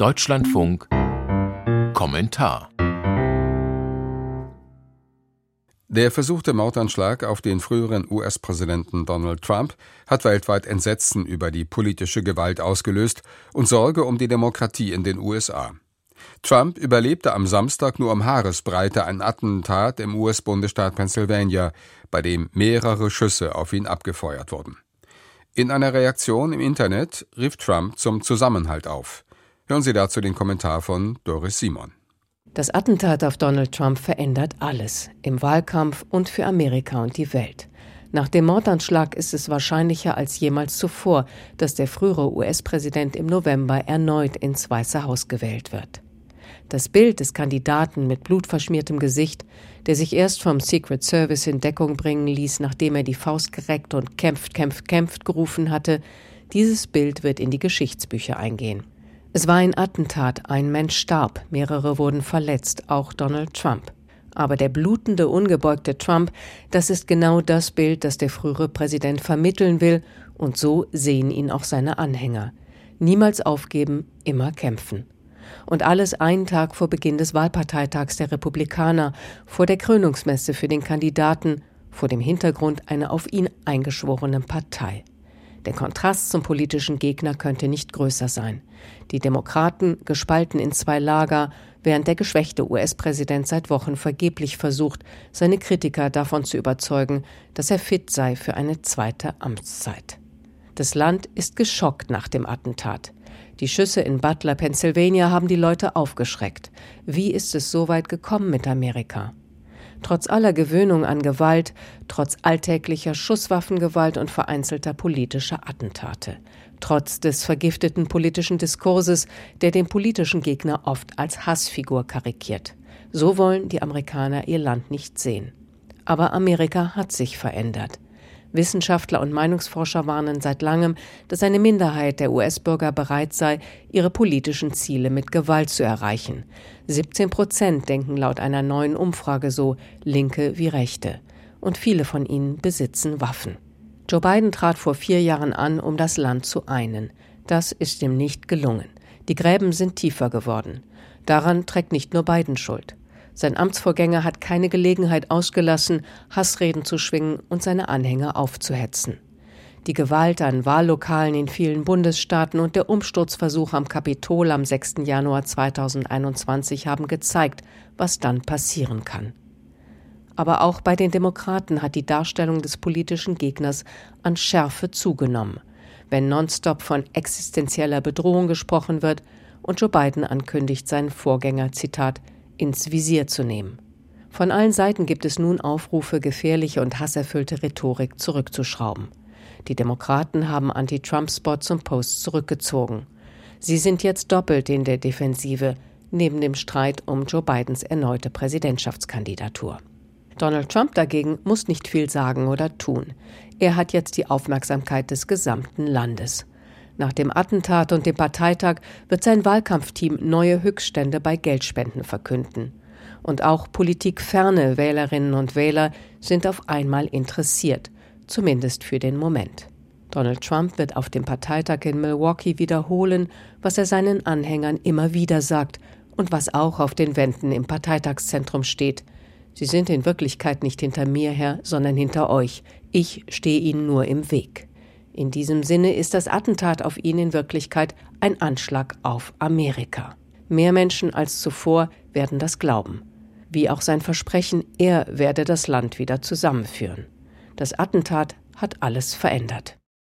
Deutschlandfunk Kommentar. Der versuchte Mordanschlag auf den früheren US-Präsidenten Donald Trump hat weltweit Entsetzen über die politische Gewalt ausgelöst und Sorge um die Demokratie in den USA. Trump überlebte am Samstag nur um Haaresbreite ein Attentat im US-Bundesstaat Pennsylvania, bei dem mehrere Schüsse auf ihn abgefeuert wurden. In einer Reaktion im Internet rief Trump zum Zusammenhalt auf. Hören Sie dazu den Kommentar von Doris Simon. Das Attentat auf Donald Trump verändert alles, im Wahlkampf und für Amerika und die Welt. Nach dem Mordanschlag ist es wahrscheinlicher als jemals zuvor, dass der frühere US-Präsident im November erneut ins Weiße Haus gewählt wird. Das Bild des Kandidaten mit blutverschmiertem Gesicht, der sich erst vom Secret Service in Deckung bringen ließ, nachdem er die Faust gereckt und kämpft, kämpft, kämpft gerufen hatte, dieses Bild wird in die Geschichtsbücher eingehen. Es war ein Attentat, ein Mensch starb, mehrere wurden verletzt, auch Donald Trump. Aber der blutende, ungebeugte Trump, das ist genau das Bild, das der frühere Präsident vermitteln will, und so sehen ihn auch seine Anhänger. Niemals aufgeben, immer kämpfen. Und alles einen Tag vor Beginn des Wahlparteitags der Republikaner, vor der Krönungsmesse für den Kandidaten, vor dem Hintergrund einer auf ihn eingeschworenen Partei. Der Kontrast zum politischen Gegner könnte nicht größer sein. Die Demokraten, gespalten in zwei Lager, während der geschwächte US-Präsident seit Wochen vergeblich versucht, seine Kritiker davon zu überzeugen, dass er fit sei für eine zweite Amtszeit. Das Land ist geschockt nach dem Attentat. Die Schüsse in Butler, Pennsylvania, haben die Leute aufgeschreckt. Wie ist es so weit gekommen mit Amerika? Trotz aller Gewöhnung an Gewalt, trotz alltäglicher Schusswaffengewalt und vereinzelter politischer Attentate, trotz des vergifteten politischen Diskurses, der den politischen Gegner oft als Hassfigur karikiert. So wollen die Amerikaner ihr Land nicht sehen. Aber Amerika hat sich verändert. Wissenschaftler und Meinungsforscher warnen seit langem, dass eine Minderheit der US-Bürger bereit sei, ihre politischen Ziele mit Gewalt zu erreichen. 17% denken laut einer neuen Umfrage so, Linke wie Rechte. Und viele von ihnen besitzen Waffen. Joe Biden trat vor 4 Jahren an, um das Land zu einen. Das ist ihm nicht gelungen. Die Gräben sind tiefer geworden. Daran trägt nicht nur Biden Schuld. Sein Amtsvorgänger hat keine Gelegenheit ausgelassen, Hassreden zu schwingen und seine Anhänger aufzuhetzen. Die Gewalt an Wahllokalen in vielen Bundesstaaten und der Umsturzversuch am Kapitol am 6. Januar 2021 haben gezeigt, was dann passieren kann. Aber auch bei den Demokraten hat die Darstellung des politischen Gegners an Schärfe zugenommen, wenn nonstop von existenzieller Bedrohung gesprochen wird und Joe Biden ankündigt, seinen Vorgänger, Zitat, ins Visier zu nehmen. Von allen Seiten gibt es nun Aufrufe, gefährliche und hasserfüllte Rhetorik zurückzuschrauben. Die Demokraten haben Anti-Trump-Spots und Posts zurückgezogen. Sie sind jetzt doppelt in der Defensive, neben dem Streit um Joe Bidens erneute Präsidentschaftskandidatur. Donald Trump dagegen muss nicht viel sagen oder tun. Er hat jetzt die Aufmerksamkeit des gesamten Landes. Nach dem Attentat und dem Parteitag wird sein Wahlkampfteam neue Höchststände bei Geldspenden verkünden. Und auch politikferne Wählerinnen und Wähler sind auf einmal interessiert, zumindest für den Moment. Donald Trump wird auf dem Parteitag in Milwaukee wiederholen, was er seinen Anhängern immer wieder sagt und was auch auf den Wänden im Parteitagszentrum steht. Sie sind in Wirklichkeit nicht hinter mir her, sondern hinter euch. Ich stehe ihnen nur im Weg. In diesem Sinne ist das Attentat auf ihn in Wirklichkeit ein Anschlag auf Amerika. Mehr Menschen als zuvor werden das glauben. Wie auch sein Versprechen, er werde das Land wieder zusammenführen. Das Attentat hat alles verändert.